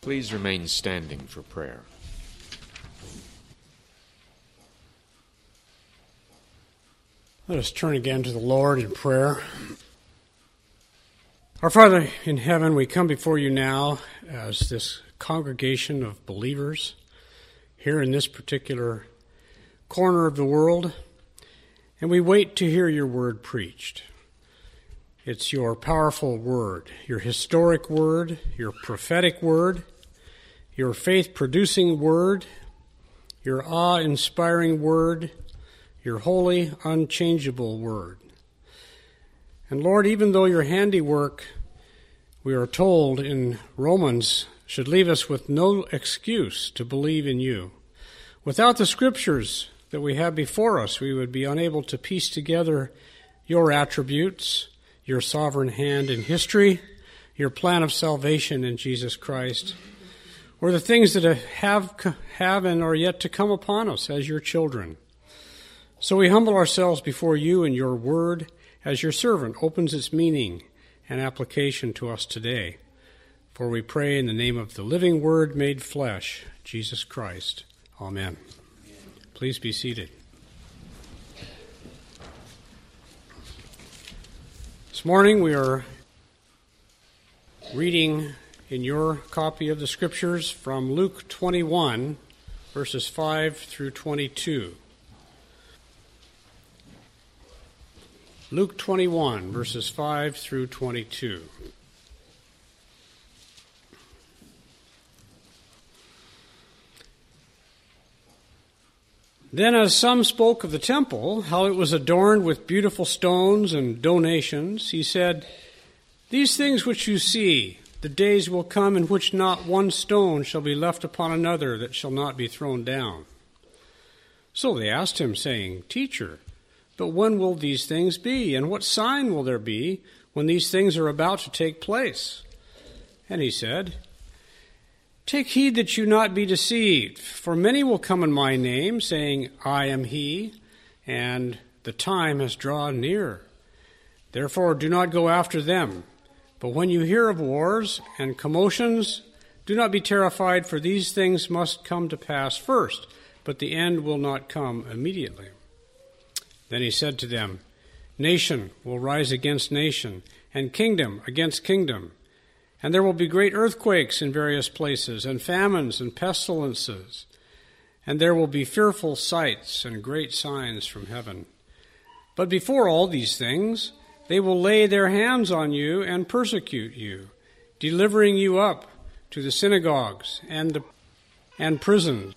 Please remain standing for prayer. Let us turn again to the Lord in prayer. Our Father in heaven, we come before you now as this congregation of believers here in this particular corner of the world, and we wait to hear your word preached. It's your powerful word, your historic word, your prophetic word, your faith-producing word, your awe-inspiring word, your holy, unchangeable word. And Lord, even though your handiwork, we are told in Romans, should leave us with no excuse to believe in you, without the scriptures that we have before us, we would be unable to piece together your attributes, your sovereign hand in history, your plan of salvation in Jesus Christ, or the things that have and are yet to come upon us as your children. So we humble ourselves before you and your word as your servant opens its meaning and application to us today. For we pray in the name of the living word made flesh, Jesus Christ. Amen. Please be seated. This morning we are reading in your copy of the Scriptures from Luke 21, verses 5 through 22. Luke 21, verses 5 through 22. Then as some spoke of the temple, how it was adorned with beautiful stones and donations, he said, "These things which you see, the days will come in which not one stone shall be left upon another that shall not be thrown down." So they asked him, saying, "Teacher, but when will these things be? And what sign will there be when these things are about to take place?" And he said, "Take heed that you not be deceived, for many will come in my name, saying, 'I am he,' and the time has drawn near. Therefore do not go after them. But when you hear of wars and commotions, do not be terrified, for these things must come to pass first, but the end will not come immediately." Then he said to them, "Nation will rise against nation, and kingdom against kingdom. And there will be great earthquakes in various places, and famines and pestilences. And there will be fearful sights and great signs from heaven. But before all these things, they will lay their hands on you and persecute you, delivering you up to the synagogues and prisons.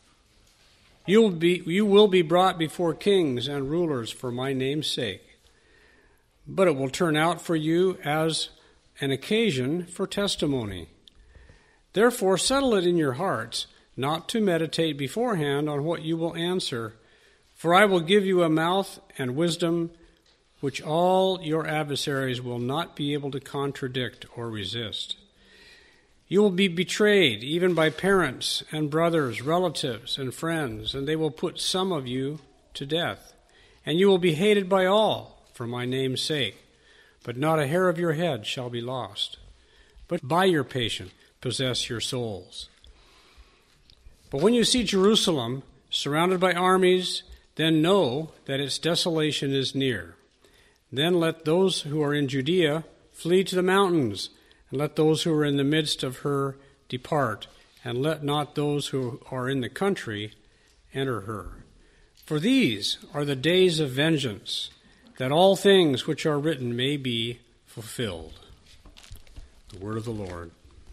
You will be brought before kings and rulers for my name's sake. But it will turn out for you as an occasion for testimony. Therefore settle it in your hearts not to meditate beforehand on what you will answer, for I will give you a mouth and wisdom which all your adversaries will not be able to contradict or resist. You will be betrayed even by parents and brothers, relatives and friends, and they will put some of you to death. And you will be hated by all for my name's sake. But not a hair of your head shall be lost. But by your patience possess your souls. But when you see Jerusalem surrounded by armies, then know that its desolation is near. Then let those who are in Judea flee to the mountains, and let those who are in the midst of her depart, and let not those who are in the country enter her. For these are the days of vengeance, that all things which are written may be fulfilled." The word of the Lord.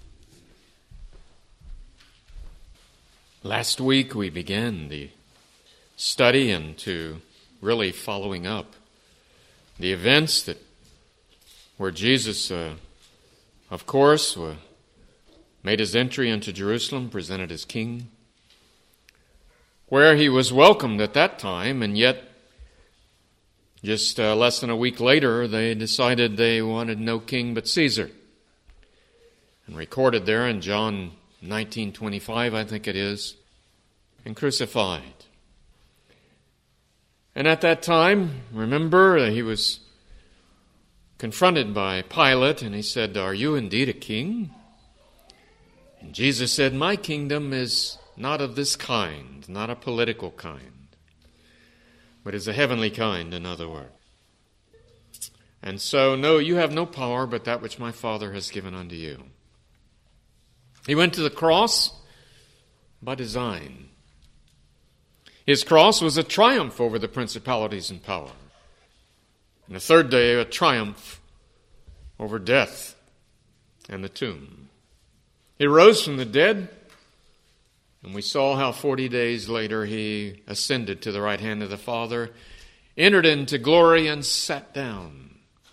Last week we began the study into really following up the events where Jesus, of course, made his entry into Jerusalem, presented as king, where he was welcomed at that time, and yet just less than a week later, they decided they wanted no king but Caesar. And recorded there in John 19:25, I think it is, and crucified. And at that time, remember, he was confronted by Pilate, and he said, "Are you indeed a king?" And Jesus said, my kingdom is not of this kind, not a political kind, but is a heavenly kind, in other words. And so, no, you have no power but that which my Father has given unto you. He went to the cross by design. His cross was a triumph over the principalities and power. And the third day, a triumph over death and the tomb. He rose from the dead, and we saw how 40 days later he ascended to the right hand of the Father, entered into glory, and sat down.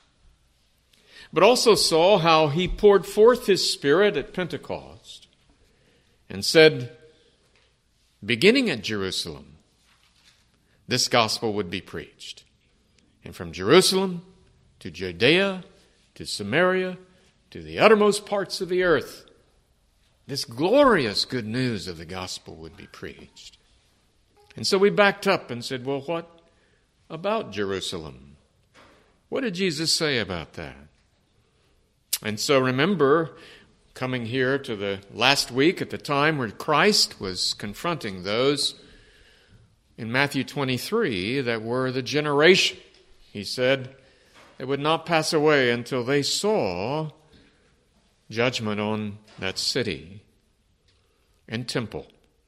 But also saw how he poured forth his Spirit at Pentecost and said, beginning at Jerusalem, this gospel would be preached. And from Jerusalem to Judea to Samaria to the uttermost parts of the earth, this glorious good news of the gospel would be preached. And so we backed up and said, well, what about Jerusalem? What did Jesus say about that? And so remember, coming here to the last week at the time where Christ was confronting those in Matthew 23 that were the generation, he said, they would not pass away until they saw judgment on that city and temple.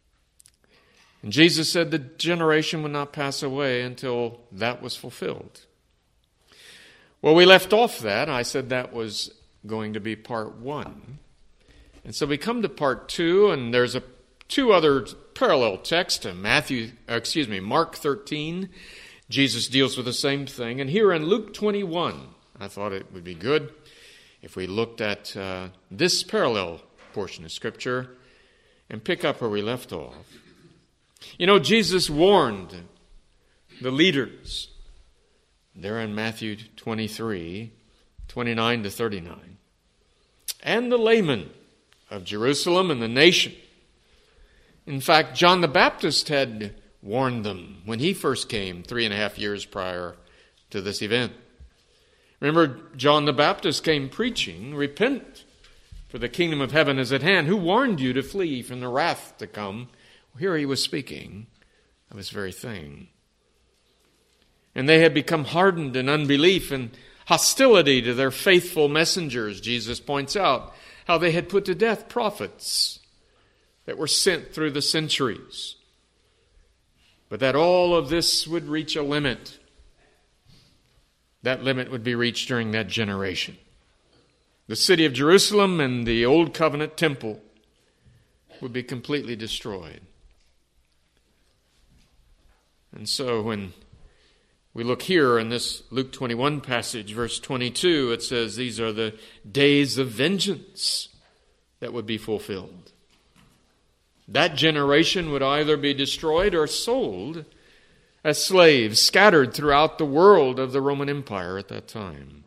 And Jesus said the generation would not pass away until that was fulfilled. Well, we left off that. I said that was going to be part 1. And so we come to part 2, and there's two other parallel texts to Mark 13. Jesus deals with the same thing. And here in Luke 21, I thought it would be good if we looked at this parallel portion of Scripture and pick up where we left off. You know, Jesus warned the leaders there in Matthew 23, 29 to 39, and the laymen of Jerusalem and the nation. In fact, John the Baptist had warned them when he first came 3.5 years prior to this event. Remember, John the Baptist came preaching, repent, for the kingdom of heaven is at hand. Who warned you to flee from the wrath to come? Well, here he was speaking of this very thing. And they had become hardened in unbelief and hostility to their faithful messengers. Jesus points out how they had put to death prophets that were sent through the centuries. But that all of this would reach a limit. That limit would be reached during that generation. The city of Jerusalem and the Old Covenant temple would be completely destroyed. And so when we look here in this Luke 21 passage, verse 22, it says these are the days of vengeance that would be fulfilled. That generation would either be destroyed or sold as slaves, scattered throughout the world of the Roman Empire at that time.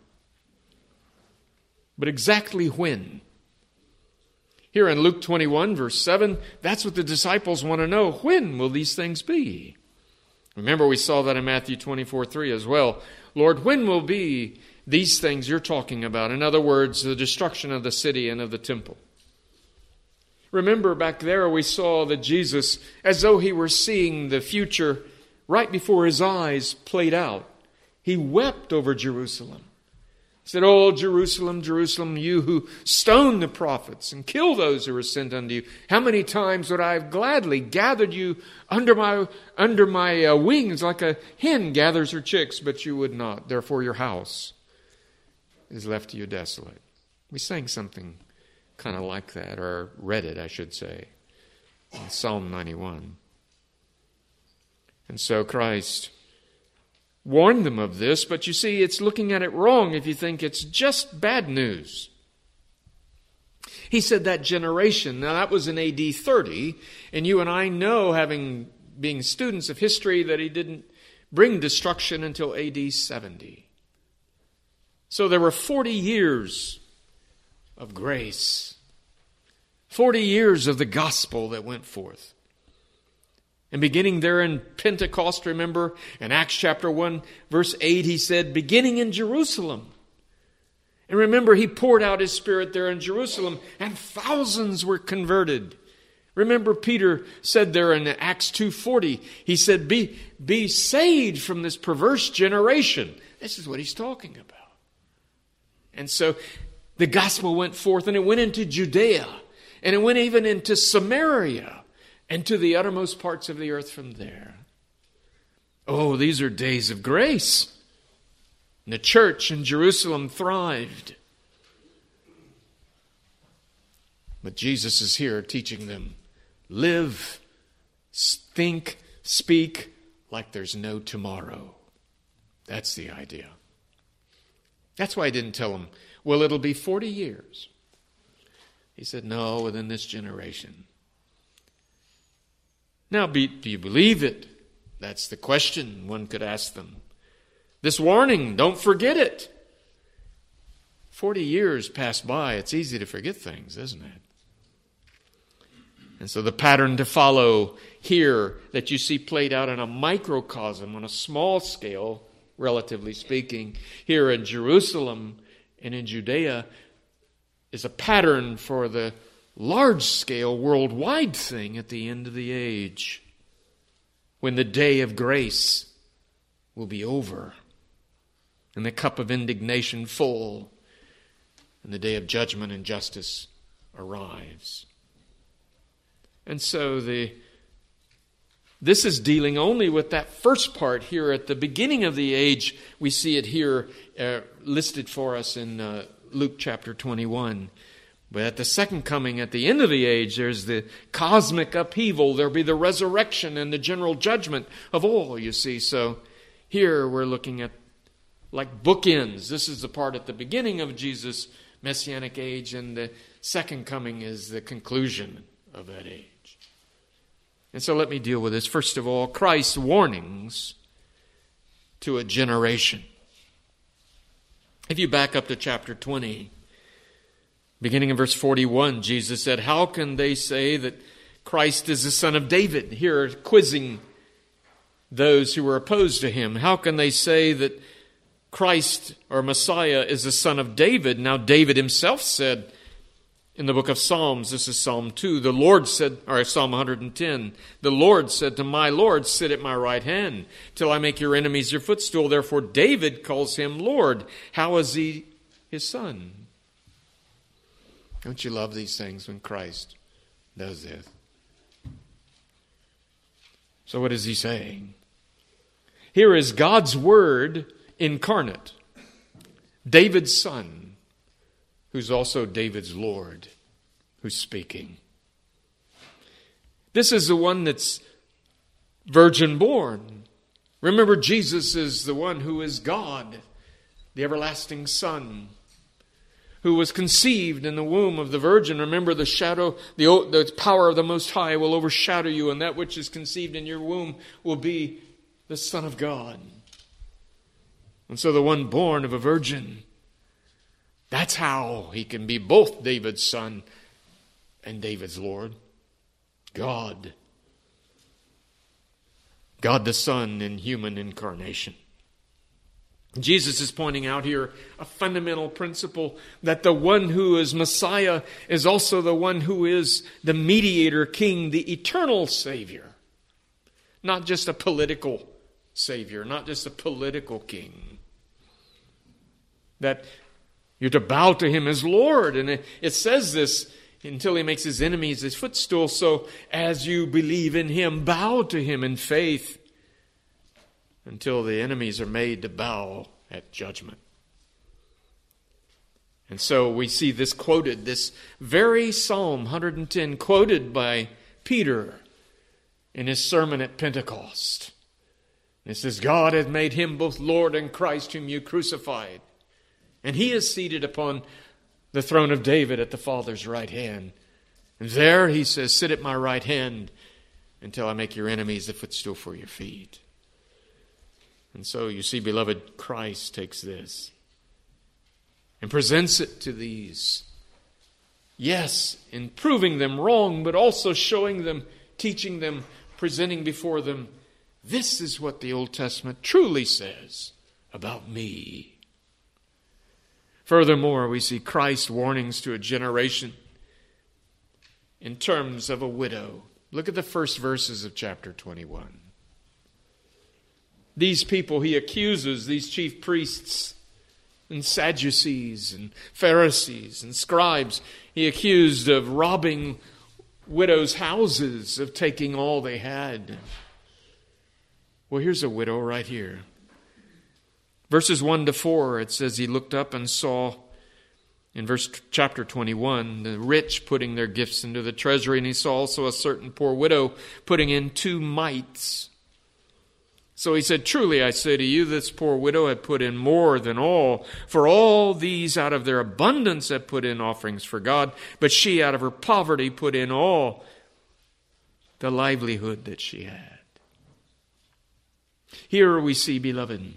But exactly when? Here in Luke 21, verse 7, that's what the disciples want to know. When will these things be? Remember, we saw that in Matthew 24:3 as well. Lord, when will be these things you're talking about? In other words, the destruction of the city and of the temple. Remember, back there we saw that Jesus, as though he were seeing the future right before his eyes played out, he wept over Jerusalem. He said, "Oh, Jerusalem, Jerusalem, you who stone the prophets and kill those who were sent unto you. How many times would I have gladly gathered you under my wings like a hen gathers her chicks, but you would not. Therefore your house is left to you desolate." We sang something kind of like that, or read it, I should say, in Psalm 91. And so Christ warned them of this, but you see, it's looking at it wrong if you think it's just bad news. He said that generation, now that was in AD 30, and you and I know, being students of history, that he didn't bring destruction until AD 70. So there were 40 years of grace, 40 years of the gospel that went forth. And beginning there in Pentecost, remember, in Acts chapter 1, verse 8, he said, beginning in Jerusalem, And remember, he poured out his Spirit there in Jerusalem, and thousands were converted. Remember, Peter said there in Acts 2:40, he said, be saved from this perverse generation. This is what he's talking about. And so the gospel went forth, and it went into Judea, and it went even into Samaria, and to the uttermost parts of the earth from there. Oh, these are days of grace. And the church in Jerusalem thrived. But Jesus is here teaching them, live, think, speak like there's no tomorrow. That's the idea. That's why he didn't tell them, well, it'll be 40 years. He said, no, within this generation. Now, do you believe it? That's the question one could ask them. This warning, don't forget it. 40 years pass by. It's easy to forget things, isn't it? And so the pattern to follow here that you see played out in a microcosm, on a small scale, relatively speaking, here in Jerusalem and in Judea, is a pattern for the large-scale worldwide thing at the end of the age, when the day of grace will be over, and the cup of indignation full, and the day of judgment and justice arrives. And so this is dealing only with that first part here at the beginning of the age. We see it here listed for us in Luke chapter 21. But at the second coming, at the end of the age, there's the cosmic upheaval. There'll be the resurrection and the general judgment of all, you see. So here we're looking at like bookends. This is the part at the beginning of Jesus' messianic age, and the second coming is the conclusion of that age. And so let me deal with this. First of all, Christ's warnings to a generation. If you back up to chapter 20, beginning in verse 41, Jesus said, how can they say that Christ is the son of David? Here, quizzing those who were opposed to him. How can they say that Christ or Messiah is the son of David? Now, David himself said in the book of Psalms, this is Psalm 2, the Lord said, or Psalm 110, the Lord said to my Lord, sit at my right hand till I make your enemies your footstool. Therefore, David calls him Lord. How is he his son? Don't you love these things when Christ does this? So what is he saying? Here is God's word incarnate, David's son, who's also David's Lord, who's speaking. This is the one that's virgin born. Remember, Jesus is the one who is God, the everlasting Son, who was conceived in the womb of the Virgin. Remember, the shadow, the power of the Most High will overshadow you, and that which is conceived in your womb will be the Son of God. And so the one born of a virgin, that's how he can be both David's son and David's Lord. God the Son in human incarnation. Jesus is pointing out here a fundamental principle that the one who is Messiah is also the one who is the mediator king, the eternal Savior. Not just a political Savior, not just a political king. That you're to bow to him as Lord. And it says this until he makes his enemies his footstool. So as you believe in him, bow to him in faith until the enemies are made to bow at judgment. And so we see this quoted, this very Psalm 110 quoted by Peter in his sermon at Pentecost. It says, God hath made him both Lord and Christ whom you crucified. And he is seated upon the throne of David at the Father's right hand. And there, he says, sit at my right hand until I make your enemies the footstool for your feet. And so you see, beloved, Christ takes this and presents it to these. Yes, in proving them wrong, but also showing them, teaching them, presenting before them, this is what the Old Testament truly says about me. Furthermore, we see Christ's warnings to a generation in terms of a widow. Look at the first verses of chapter 21. These people he accuses, these chief priests and Sadducees and Pharisees and scribes, he accused of robbing widows' houses, of taking all they had. Well, here's a widow right here. Verses 1 to 4, it says he looked up and saw, in chapter 21, the rich putting their gifts into the treasury, and he saw also a certain poor widow putting in 2 mites. So he said, truly I say to you, this poor widow had put in more than all, for all these out of their abundance had put in offerings for God, but she out of her poverty put in all the livelihood that she had. Here we see, beloved,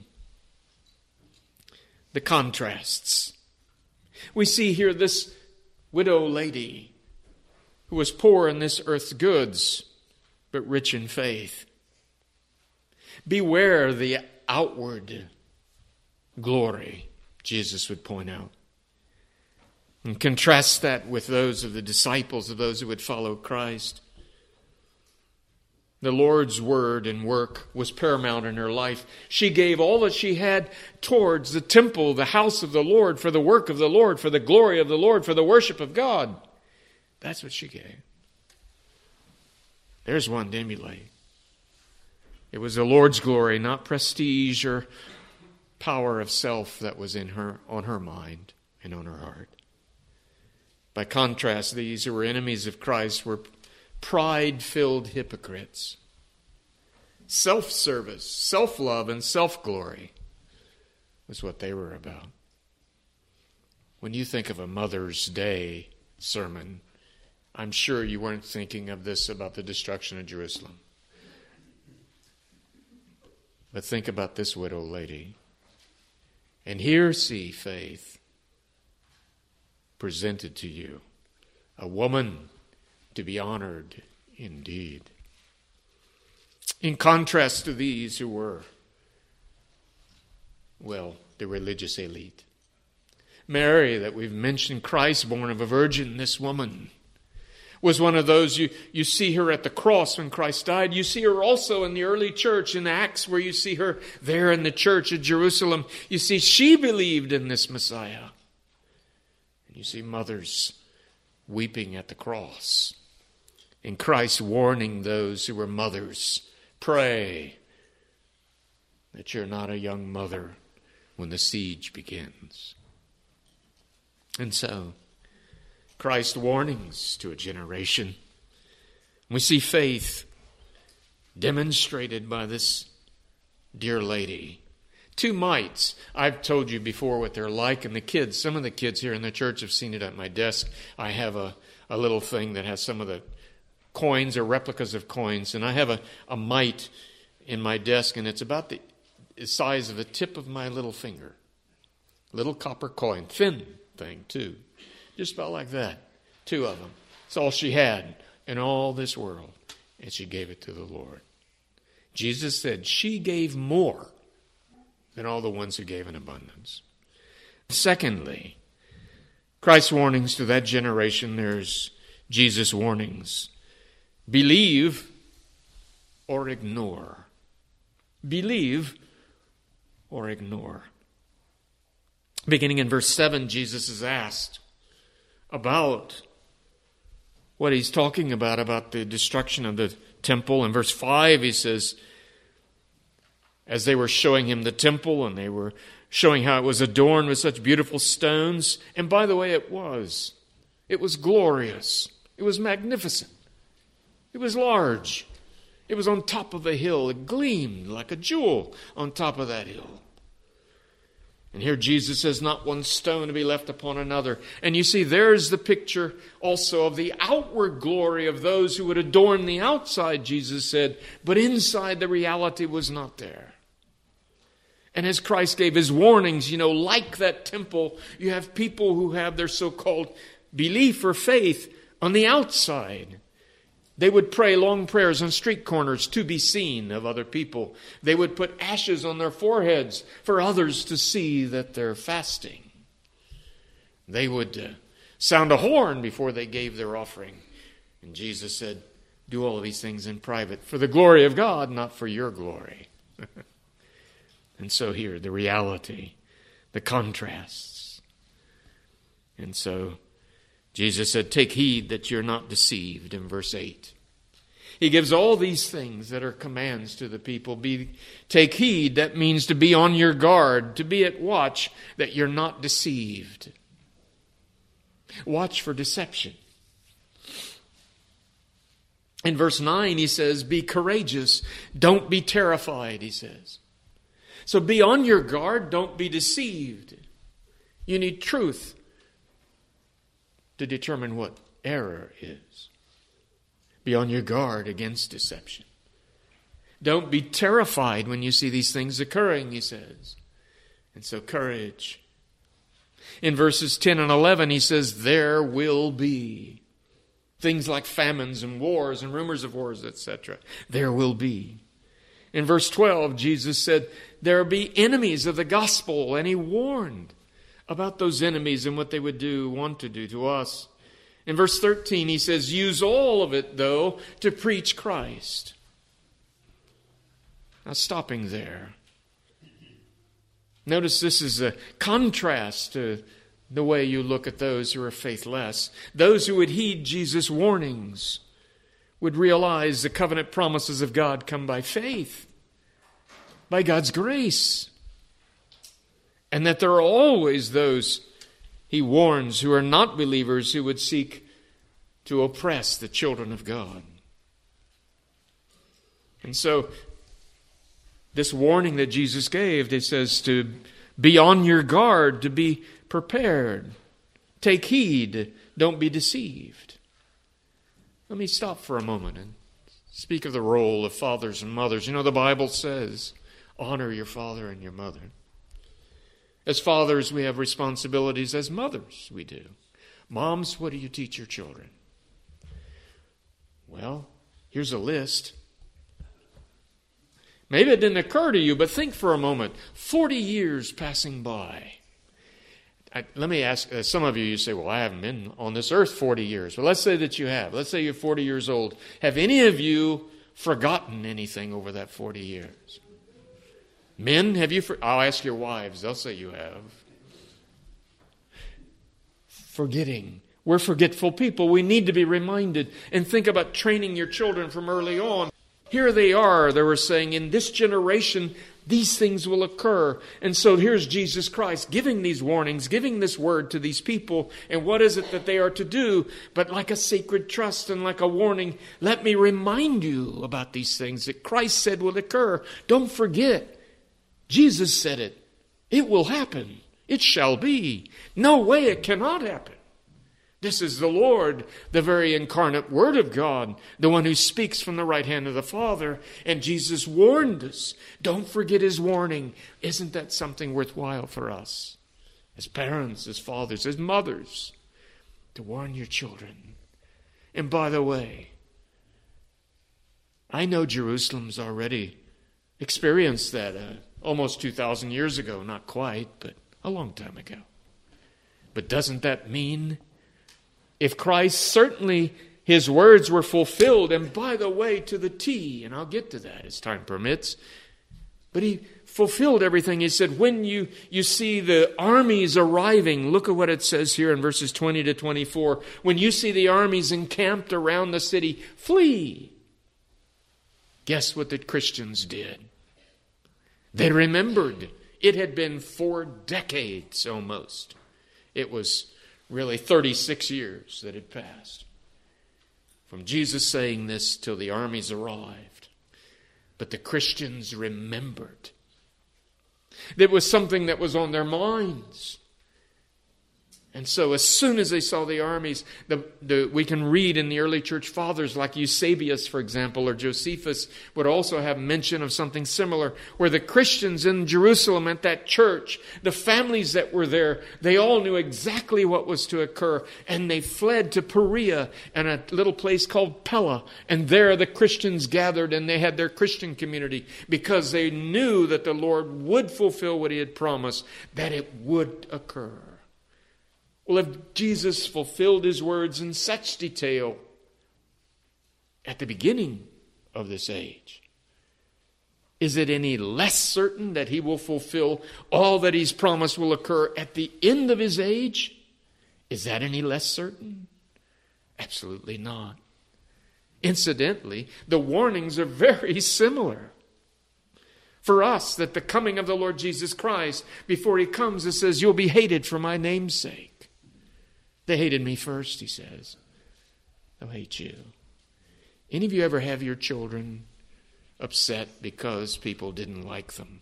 the contrasts. We see here this widow lady who was poor in this earth's goods, but rich in faith. Beware the outward glory, Jesus would point out. And contrast that with those of the disciples, of those who would follow Christ. The Lord's word and work was paramount in her life. She gave all that she had towards the temple, the house of the Lord, for the work of the Lord, for the glory of the Lord, for the worship of God. That's what she gave. There's one to emulate. It was the Lord's glory, not prestige or power of self that was in her, on her mind and on her heart. By contrast, these who were enemies of Christ were pride-filled hypocrites. Self-service, self-love, and self-glory was what they were about. When you think of a Mother's Day sermon, I'm sure you weren't thinking of this about the destruction of Jerusalem. But think about this widow lady. And here see faith presented to you. A woman to be honored indeed. In contrast to these who were, the religious elite. Mary, that we've mentioned, Christ, born of a virgin, this woman was one of those, you see her at the cross when Christ died. You see her also in the early church in Acts, where you see her there in the church at Jerusalem. You see she believed in this Messiah. And you see mothers weeping at the cross. And Christ warning those who were mothers, pray that you're not a young mother when the siege begins. And so, Christ's warnings to a generation. We see faith demonstrated by this dear lady. 2 mites. I've told you before what they're like, and the kids, some of the kids here in the church have seen it at my desk. I have a little thing that has some of the coins or replicas of coins, and I have a mite in my desk, and it's about the size of the tip of my little finger. Little copper coin, thin thing too. Just about like that. 2 of them. It's all she had in all this world. And she gave it to the Lord. Jesus said she gave more than all the ones who gave in abundance. Secondly, Christ's warnings to that generation, there's Jesus' warnings. Believe or ignore. Believe or ignore. Beginning in verse 7, Jesus is asked about what he's talking about the destruction of the temple. In verse 5, he says, as they were showing him the temple and they were showing how it was adorned with such beautiful stones, and by the way, it was glorious. It was magnificent. It was large. It was on top of a hill. It gleamed like a jewel on top of that hill. And here Jesus says, not one stone to be left upon another. And you see, there's the picture also of the outward glory of those who would adorn the outside, Jesus said, but inside the reality was not there. And as Christ gave his warnings, like that temple, you have people who have their so-called belief or faith on the outside. They would pray long prayers on street corners to be seen of other people. They would put ashes on their foreheads for others to see that they're fasting. They would sound a horn before they gave their offering. And Jesus said, do all of these things in private for the glory of God, not for your glory. And so here, the reality, the contrasts. And so Jesus said, take heed that you're not deceived in verse 8. He gives all these things that are commands to the people. Take heed, that means to be on your guard, to be at watch, that you're not deceived. Watch for deception. In verse 9, he says, be courageous. Don't be terrified, he says. So be on your guard. Don't be deceived. You need truth to determine what error is. Be on your guard against deception. Don't be terrified when you see these things occurring, he says. And so courage. In verses 10 and 11, he says, there will be things like famines and wars and rumors of wars, etc. There will be. In verse 12, Jesus said, there will be enemies of the gospel, and he warned about those enemies and what they would want to do to us. In verse 13, he says, use all of it, though, to preach Christ. Now, stopping there. Notice this is a contrast to the way you look at those who are faithless. Those who would heed Jesus' warnings would realize the covenant promises of God come by faith, by God's grace, and that there are always those he warns who are not believers who would seek to oppress the children of God. And so, this warning that Jesus gave, it says to be on your guard, to be prepared. Take heed, don't be deceived. Let me stop for a moment and speak of the role of fathers and mothers. You know, the Bible says, honor your father and your mother. As fathers, we have responsibilities. As mothers, we do. Moms, what do you teach your children? Well, here's a list. Maybe it didn't occur to you, but think for a moment. 40 years passing by. Let me ask, some of you say, well, I haven't been on this earth 40 years. Well, let's say that you have. Let's say you're 40 years old. Have any of you forgotten anything over that 40 years? Men, have you? I'll ask your wives. They'll say you have. Forgetting. We're forgetful people. We need to be reminded and think about training your children from early on. Here they were saying, in this generation, these things will occur. And so here's Jesus Christ giving these warnings, giving this word to these people. And what is it that they are to do? But like a sacred trust and like a warning, let me remind you about these things that Christ said will occur. Don't forget. Jesus said it. It will happen. It shall be. No way it cannot happen. This is the Lord, the very incarnate Word of God, the one who speaks from the right hand of the Father. And Jesus warned us. Don't forget his warning. Isn't that something worthwhile for us? As parents, as fathers, as mothers, to warn your children. And by the way, I know Jerusalem's already experienced that almost 2,000 years ago. Not quite, but a long time ago. But doesn't that mean if Christ, certainly his words were fulfilled, and by the way, to the T, and I'll get to that as time permits, but he fulfilled everything. He said, when you see the armies arriving, look at what it says here in verses 20 to 24. When you see the armies encamped around the city, flee. Guess what the Christians did? They remembered. It had been 4 decades almost. It was really 36 years that had passed from Jesus saying this till the armies arrived. But the Christians remembered. There was something that was on their minds. And so as soon as they saw the armies, we can read in the early church fathers like Eusebius, for example, or Josephus would also have mention of something similar, where the Christians in Jerusalem at that church, the families that were there, they all knew exactly what was to occur, and they fled to Perea and a little place called Pella, and there the Christians gathered and they had their Christian community because they knew that the Lord would fulfill what he had promised, that it would occur. Well, if Jesus fulfilled his words in such detail at the beginning of this age, is it any less certain that he will fulfill all that he's promised will occur at the end of his age? Is that any less certain? Absolutely not. Incidentally, the warnings are very similar. For us, that the coming of the Lord Jesus Christ, before he comes, it says, you'll be hated for my name's sake. They hated me first, he says. They'll hate you. Any of you ever have your children upset because people didn't like them?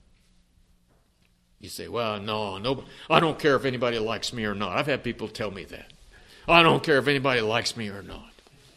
You say, well, no, I don't care if anybody likes me or not. I've had people tell me that. I don't care if anybody likes me or not.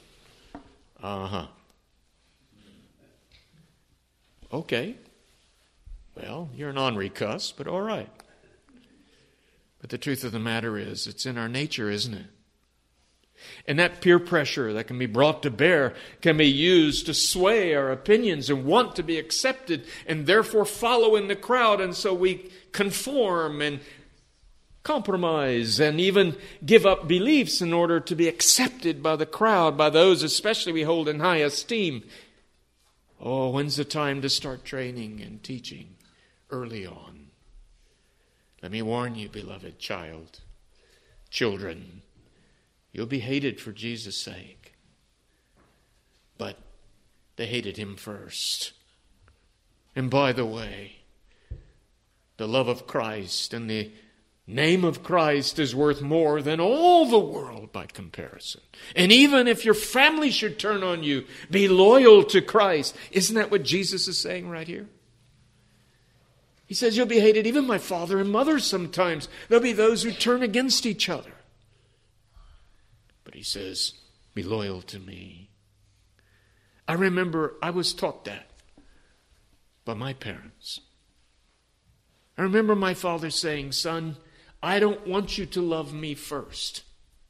Okay. Well, you're an ornery cuss, but all right. But the truth of the matter is, it's in our nature, isn't it? And that peer pressure that can be brought to bear can be used to sway our opinions and want to be accepted and therefore follow in the crowd. And so we conform and compromise and even give up beliefs in order to be accepted by the crowd, by those especially we hold in high esteem. Oh, when's the time to start training and teaching? Early on. Let me warn you, beloved children, you'll be hated for Jesus' sake. But they hated him first. And by the way, the love of Christ and the name of Christ is worth more than all the world by comparison. And even if your family should turn on you, be loyal to Christ. Isn't that what Jesus is saying right here? He says, you'll be hated, even my father and mother sometimes. There'll be those who turn against each other. But he says, be loyal to me. I remember I was taught that by my parents. I remember my father saying, son, I don't want you to love me first.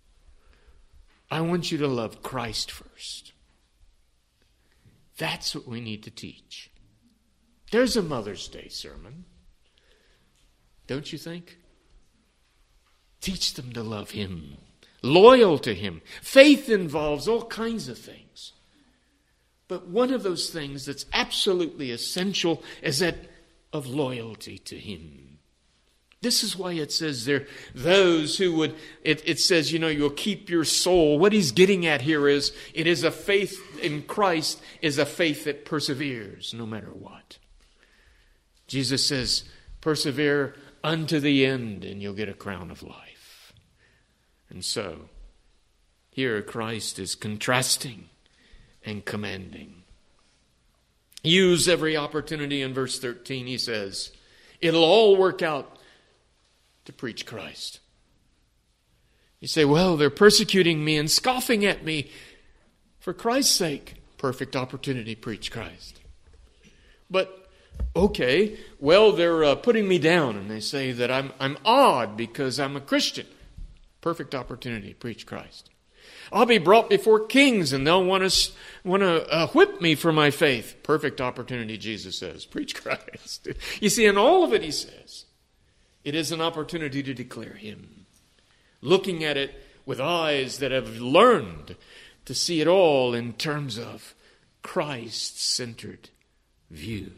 I want you to love Christ first. That's what we need to teach. There's a Mother's Day sermon. Don't you think? Teach them to love him. Loyal to him. Faith involves all kinds of things. But one of those things that's absolutely essential is that of loyalty to him. This is why it says there, those who would, it says, you'll keep your soul. What he's getting at here is, it is a faith in Christ, is a faith that perseveres no matter what. Jesus says, persevere unto the end and you'll get a crown of life. And so, here Christ is contrasting and commanding. Use every opportunity. In verse 13 he says, it'll all work out to preach Christ. You say, well, they're persecuting me and scoffing at me. For Christ's sake, perfect opportunity, preach Christ. But okay, well, they're putting me down and they say that I'm odd because I'm a Christian. Perfect opportunity, preach Christ. I'll be brought before kings and they'll want to whip me for my faith. Perfect opportunity, Jesus says, preach Christ. You see, in all of it, he says, it is an opportunity to declare him. Looking at it with eyes that have learned to see it all in terms of Christ-centered views.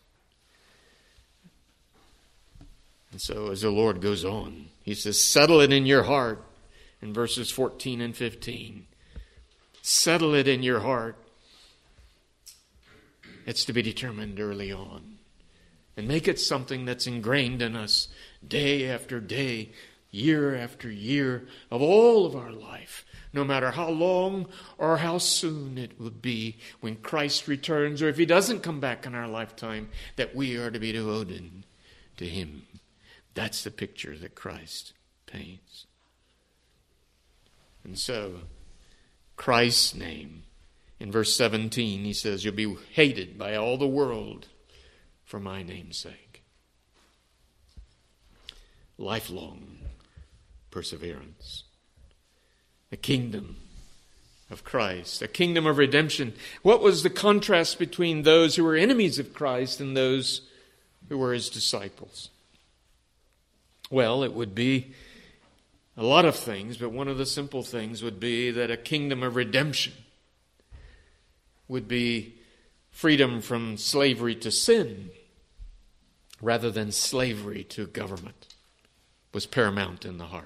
And so as the Lord goes on, he says, settle it in your heart in verses 14 and 15. Settle it in your heart. It's to be determined early on. And make it something that's ingrained in us day after day, year after year of all of our life. No matter how long or how soon it will be when Christ returns, or if he doesn't come back in our lifetime, that we are to be devoted to him. That's the picture that Christ paints. And so, Christ's name, in verse 17, he says, you'll be hated by all the world for my name's sake. Lifelong perseverance. The kingdom of Christ, a kingdom of redemption. What was the contrast between those who were enemies of Christ and those who were his disciples? Well, it would be a lot of things, but one of the simple things would be that a kingdom of redemption would be freedom from slavery to sin rather than slavery to government was paramount in the heart.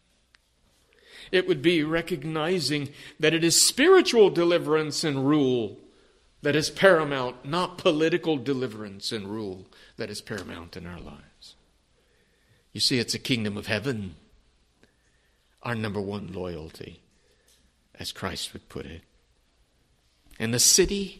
It would be recognizing that it is spiritual deliverance and rule that is paramount, not political deliverance and rule that is paramount in our lives. You see, it's a kingdom of heaven, our number one loyalty, as Christ would put it. And the city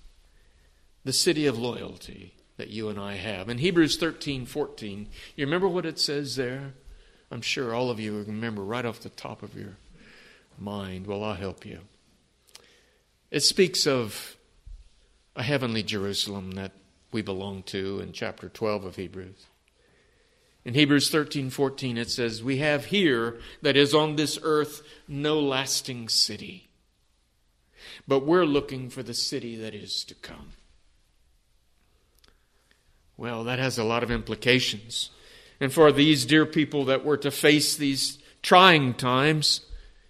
of loyalty that you and I have. In Hebrews 13:14, you remember what it says there? I'm sure all of you remember right off the top of your mind. Well, I'll help you. It speaks of a heavenly Jerusalem that we belong to in chapter 12 of Hebrews. In Hebrews 13:14 it says, "We have here, that is on this earth, no lasting city. But we're looking for the city that is to come." Well, that has a lot of implications. And for these dear people that were to face these trying times,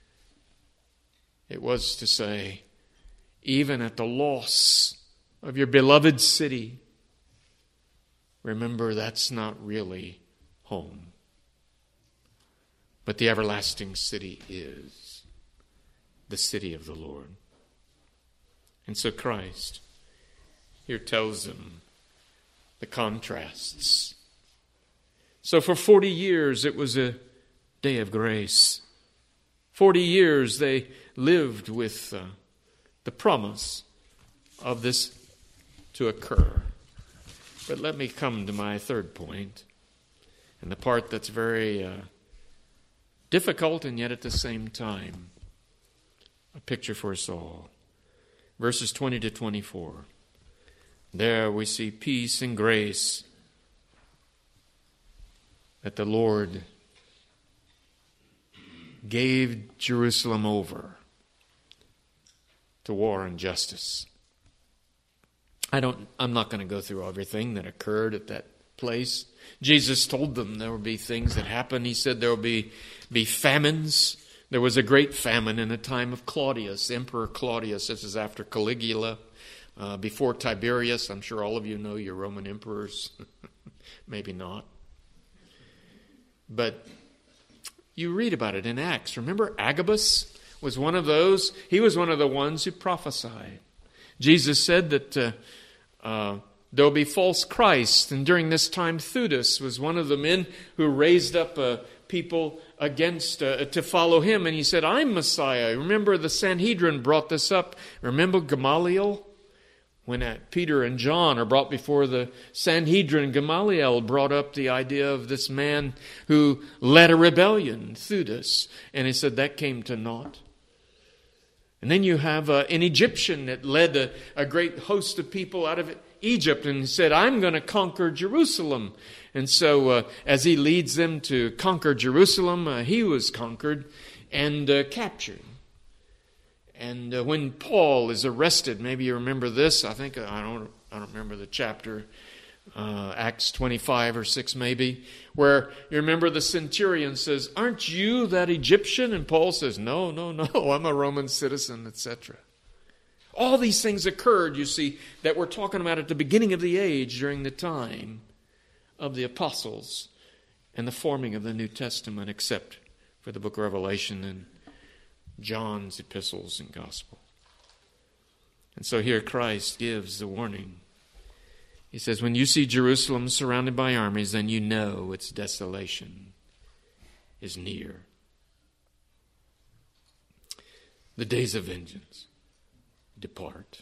it was to say, even at the loss of your beloved city, remember that's not really home. But the everlasting city is the city of the Lord. And so Christ here tells them the contrasts. So for 40 years it was a day of grace. 40 years they lived with the promise of this to occur. But let me come to my third point, and the part that's very difficult and yet at the same time a picture for us all. Verses 20 to 24. There we see peace and grace that the Lord gave Jerusalem over to war and justice. I'm not going to go through everything that occurred at that place. Jesus told them there would be things that happened. He said there will be famines. There was a great famine in the time of Claudius, Emperor Claudius. This is after Caligula, before Tiberius. I'm sure all of you know your Roman emperors. Maybe not. But you read about it in Acts. Remember Agabus was one of those? He was one of the ones who prophesied. Jesus said that there will be false Christs. And during this time, Theudas was one of the men who raised up people against to follow him. And he said, I'm Messiah. Remember the Sanhedrin brought this up. Remember Gamaliel? When Peter and John are brought before the Sanhedrin, Gamaliel brought up the idea of this man who led a rebellion, Theudas. And he said that came to naught. And then you have an Egyptian that led a great host of people out of Egypt and said, I'm going to conquer Jerusalem. And so as he leads them to conquer Jerusalem, he was conquered and captured. And when Paul is arrested, maybe you remember this. I don't remember the chapter, Acts 25 or 6 maybe, where you remember the centurion says, aren't you that Egyptian? And Paul says, no, I'm a Roman citizen, etc. All these things occurred, you see, that we're talking about at the beginning of the age during the time of the apostles and the forming of the New Testament, except for the book of Revelation and John's epistles and gospel. And so here Christ gives the warning. He says, when you see Jerusalem surrounded by armies, then you know its desolation is near. The days of vengeance depart.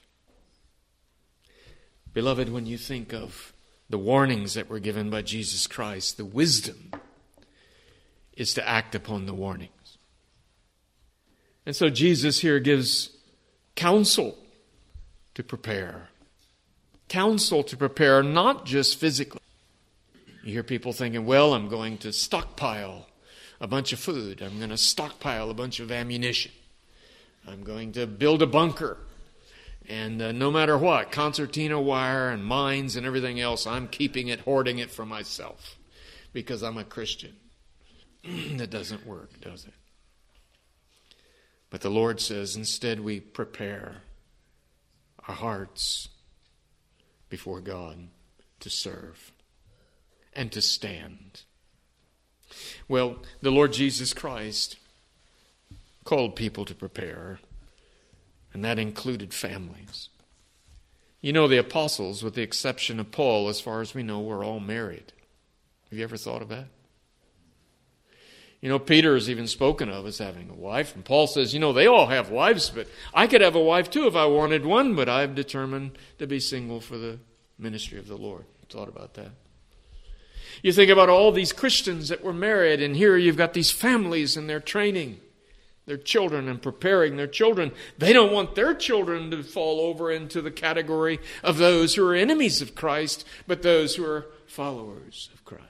Beloved, when you think of the warnings that were given by Jesus Christ, the wisdom is to act upon the warnings. And so Jesus here gives counsel to prepare. Counsel to prepare, not just physically. You hear people thinking, well, I'm going to stockpile a bunch of food. I'm going to stockpile a bunch of ammunition. I'm going to build a bunker. And no matter what, concertina wire and mines and everything else, I'm keeping it, hoarding it for myself because I'm a Christian. That doesn't work, does it? But the Lord says, instead we prepare our hearts before God to serve and to stand. Well, the Lord Jesus Christ called people to prepare, and that included families. You know, the apostles, with the exception of Paul, as far as we know, were all married. Have you ever thought of that? You know, Peter is even spoken of as having a wife, and Paul says, you know, they all have wives, but I could have a wife too if I wanted one, but I've determined to be single for the ministry of the Lord. Thought about that. You think about all these Christians that were married, and here you've got these families and they're training their children and preparing their children. They don't want their children to fall over into the category of those who are enemies of Christ, but those who are followers of Christ.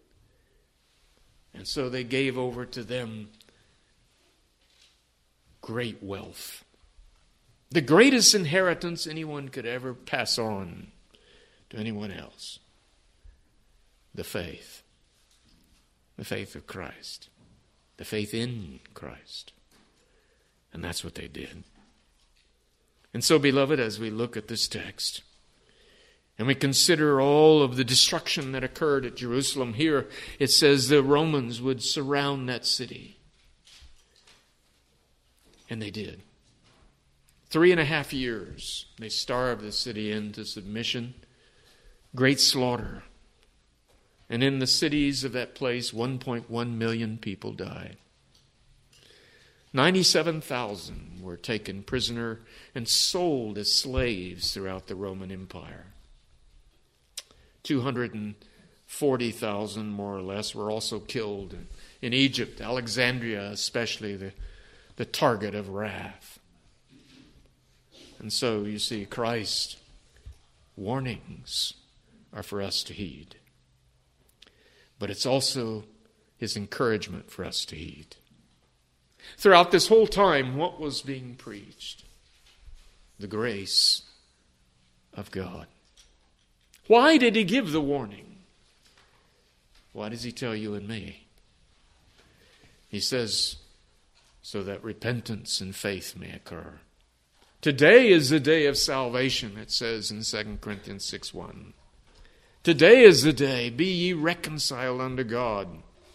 And so they gave over to them great wealth. The greatest inheritance anyone could ever pass on to anyone else. The faith. The faith of Christ. The faith in Christ. And that's what they did. And so, beloved, as we look at this text, and we consider all of the destruction that occurred at Jerusalem, here it says the Romans would surround that city. And they did. 3.5 years, they starved the city into submission. Great slaughter. And in the cities of that place, 1.1 million people died. 97,000 were taken prisoner and sold as slaves throughout the Roman Empire. 240,000, more or less, were also killed in Egypt, Alexandria especially, the target of wrath. And so, you see, Christ's warnings are for us to heed. But it's also his encouragement for us to heed. Throughout this whole time, what was being preached? The grace of God. Why did he give the warning? Why does he tell you and me? He says, so that repentance and faith may occur. Today is the day of salvation, it says in 2 Corinthians 6:1. Today is the day, be ye reconciled unto God.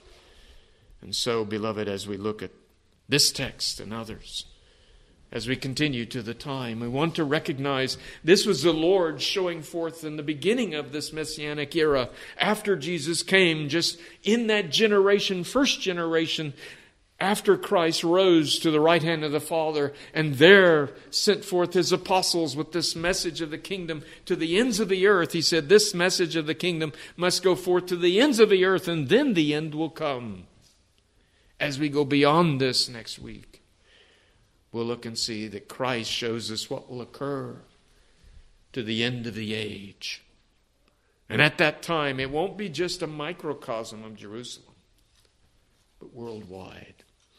And so, beloved, as we look at this text and others, as we continue to the time, we want to recognize this was the Lord showing forth in the beginning of this Messianic era, after Jesus came, just in that generation, first generation, after Christ rose to the right hand of the Father and there sent forth his apostles with this message of the kingdom to the ends of the earth. He said this message of the kingdom must go forth to the ends of the earth, and then the end will come. As we go beyond this next week, we'll look and see that Christ shows us what will occur to the end of the age. And at that time, it won't be just a microcosm of Jerusalem, but worldwide.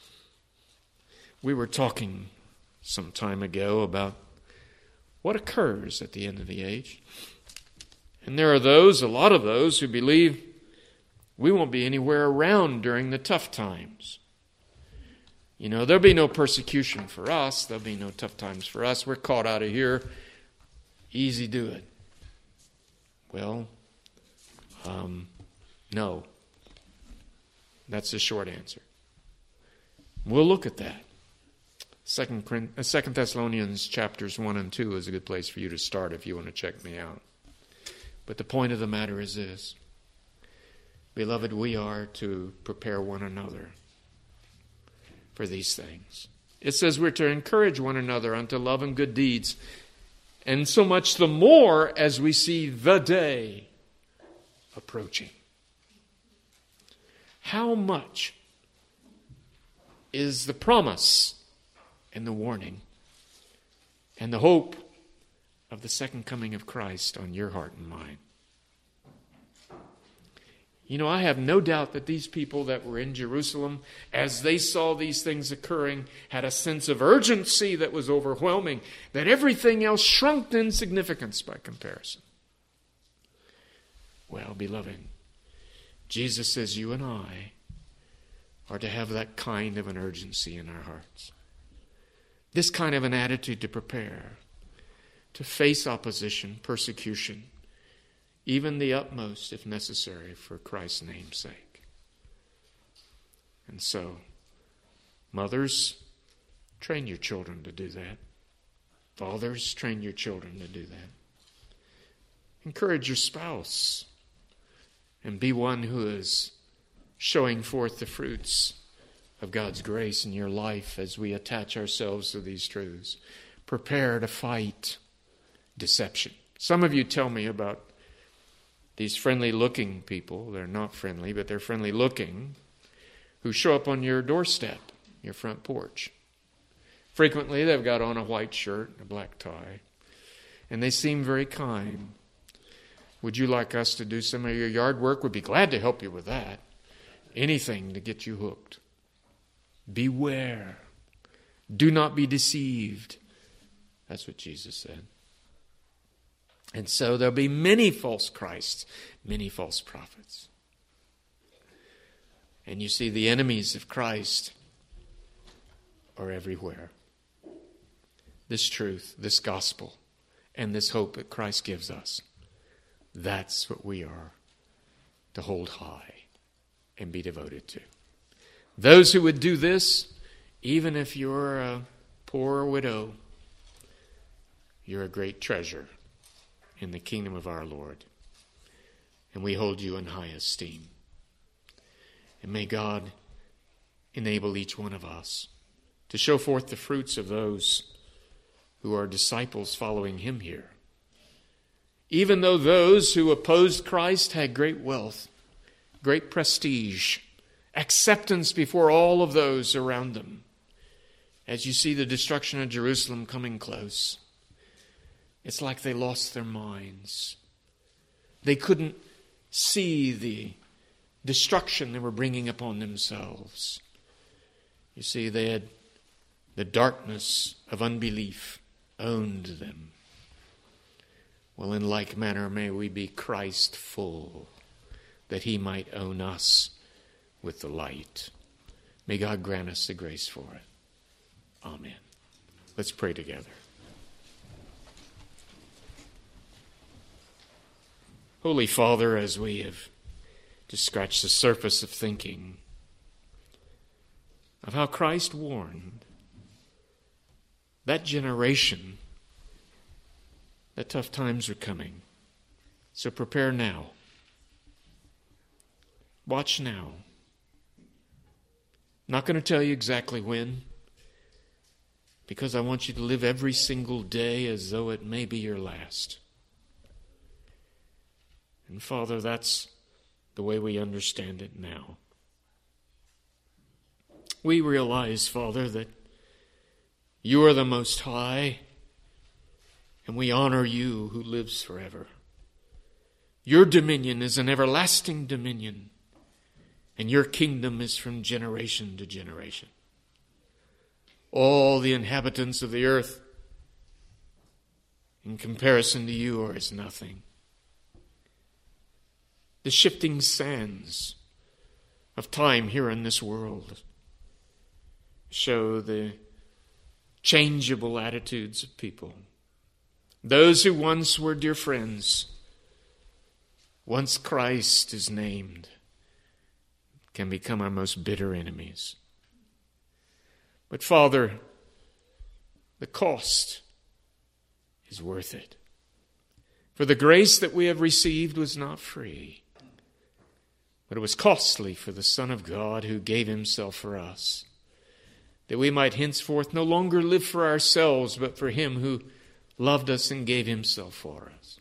We were talking some time ago about what occurs at the end of the age. And there are those, a lot of those, who believe we won't be anywhere around during the tough times. You know, there'll be no persecution for us. There'll be no tough times for us. We're caught out of here. Easy do it. Well, no. That's the short answer. We'll look at that. 2 Thessalonians chapters 1 and 2 is a good place for you to start if you want to check me out. But the point of the matter is this. Beloved, we are to prepare one another for these things. It says we're to encourage one another unto love and good deeds, and so much the more as we see the day approaching. How much is the promise and the warning and the hope of the second coming of Christ on your heart and mind? You know, I have no doubt that these people that were in Jerusalem, as they saw these things occurring, had a sense of urgency that was overwhelming, that everything else shrunk in significance by comparison. Well, beloved, Jesus says you and I are to have that kind of an urgency in our hearts. This kind of an attitude to prepare, to face opposition, persecution, even the utmost if necessary for Christ's name's sake. And so, mothers, train your children to do that. Fathers, train your children to do that. Encourage your spouse and be one who is showing forth the fruits of God's grace in your life as we attach ourselves to these truths. Prepare to fight deception. Some of you tell me about these friendly-looking people. They're not friendly, but they're friendly-looking, who show up on your doorstep, your front porch. Frequently, they've got on a white shirt and a black tie, and they seem very kind. Would you like us to do some of your yard work? We'd be glad to help you with that. Anything to get you hooked. Beware. Do not be deceived. That's what Jesus said. And so there'll be many false Christs, many false prophets. And you see, the enemies of Christ are everywhere. This truth, this gospel, and this hope that Christ gives us, that's what we are to hold high and be devoted to. Those who would do this, even if you're a poor widow, you're a great treasure in the kingdom of our Lord. And we hold you in high esteem. And may God enable each one of us to show forth the fruits of those who are disciples following him here. Even though those who opposed Christ had great wealth, great prestige, acceptance before all of those around them. As you see the destruction of Jerusalem coming close, it's like they lost their minds. They couldn't see the destruction they were bringing upon themselves. You see, they had the darkness of unbelief owned them. Well, in like manner, may we be Christ full, that he might own us with the light. May God grant us the grace for it. Amen. Let's pray together. Holy Father, as we have just scratched the surface of thinking of how Christ warned that generation that tough times are coming. So prepare now. Watch now. Not going to tell you exactly when, because I want you to live every single day as though it may be your last. And Father, that's the way we understand it now. We realize, Father, that you are the Most High, and we honor you who lives forever. Your dominion is an everlasting dominion, and your kingdom is from generation to generation. All the inhabitants of the earth, in comparison to you, are as nothing. The shifting sands of time here in this world show the changeable attitudes of people. Those who once were dear friends, once Christ is named, can become our most bitter enemies. But Father, the cost is worth it. For the grace that we have received was not free, but it was costly for the Son of God who gave himself for us, that we might henceforth no longer live for ourselves, but for him who loved us and gave himself for us.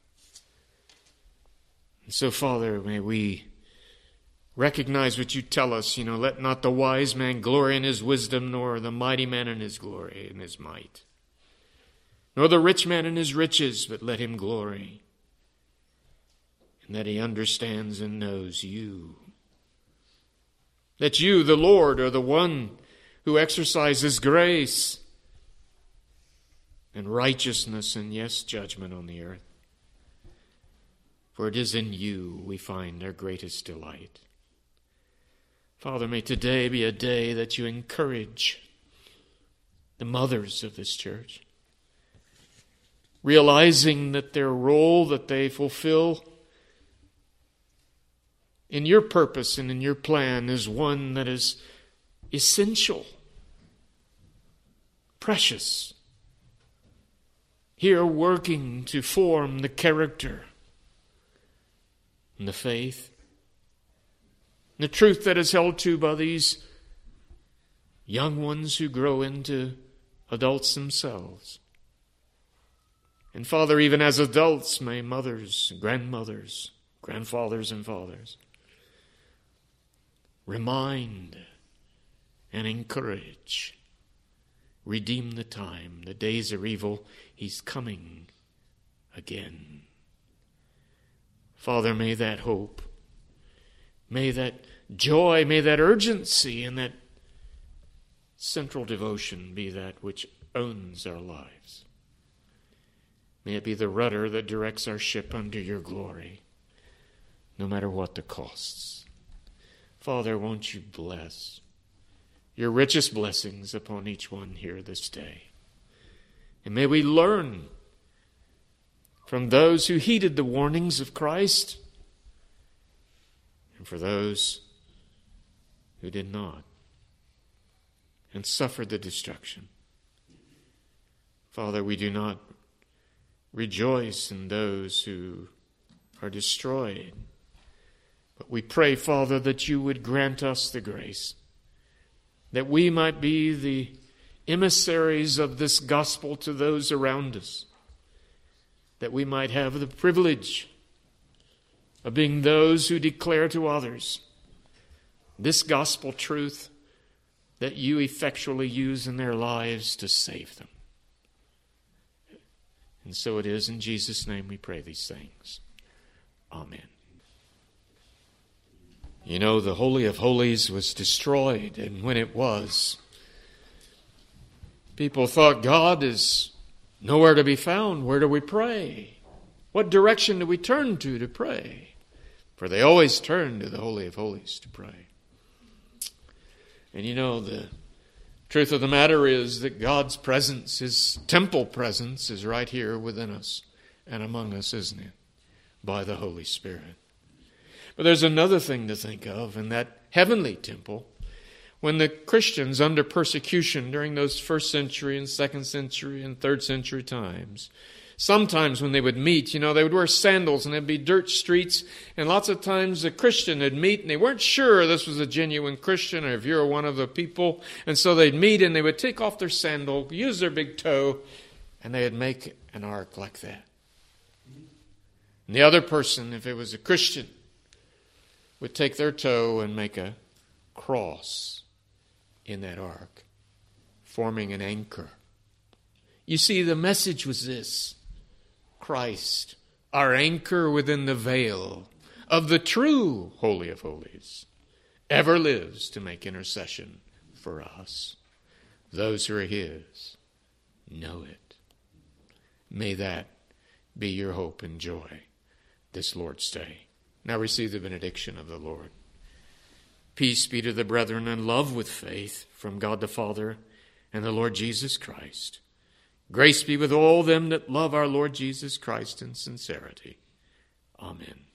And so, Father, may we recognize what you tell us. Let not the wise man glory in his wisdom, nor the mighty man in his glory, in his might, nor the rich man in his riches, but let him glory in that he understands and knows you. That you, the Lord, are the one who exercises grace and righteousness and, yes, judgment on the earth. For it is in you we find our greatest delight. Father, may today be a day that you encourage the mothers of this church, realizing that their role that they fulfill in your purpose and in your plan is one that is essential, precious, here working to form the character and the faith, the truth that is held to by these young ones who grow into adults themselves. And Father, even as adults, may mothers, grandmothers, grandfathers and fathers remind and encourage, redeem the time. The days are evil. He's coming again. Father, may that hope, may that joy, may that urgency and that central devotion be that which owns our lives. May it be the rudder that directs our ship under your glory, no matter what the costs. Father, won't you bless your richest blessings upon each one here this day. And may we learn from those who heeded the warnings of Christ and for those who did not and suffered the destruction. Father, we do not rejoice in those who are destroyed, but we pray, Father, that you would grant us the grace that we might be the emissaries of this gospel to those around us, that we might have the privilege of being those who declare to others this gospel truth that you effectually use in their lives to save them. And so it is in Jesus' name we pray these things. Amen. You know, the Holy of Holies was destroyed, and when it was, people thought, God is nowhere to be found. Where do we pray? What direction do we turn to pray? For they always turn to the Holy of Holies to pray. And you know, the truth of the matter is that God's presence, His temple presence, is right here within us and among us, isn't it? By the Holy Spirit. But there's another thing to think of in that heavenly temple. When the Christians under persecution during those first century and second century and third century times, sometimes when they would meet, they would wear sandals and there'd be dirt streets. And lots of times a Christian would meet and they weren't sure this was a genuine Christian or if you're one of the people. And so they'd meet and they would take off their sandal, use their big toe, and they'd make an ark like that. And the other person, if it was a Christian, would take their toe and make a cross in that ark, forming an anchor. You see, the message was this: Christ, our anchor within the veil of the true Holy of Holies, ever lives to make intercession for us. Those who are His know it. May that be your hope and joy this Lord's Day. Now receive the benediction of the Lord. Peace be to the brethren and love with faith from God the Father and the Lord Jesus Christ. Grace be with all them that love our Lord Jesus Christ in sincerity. Amen.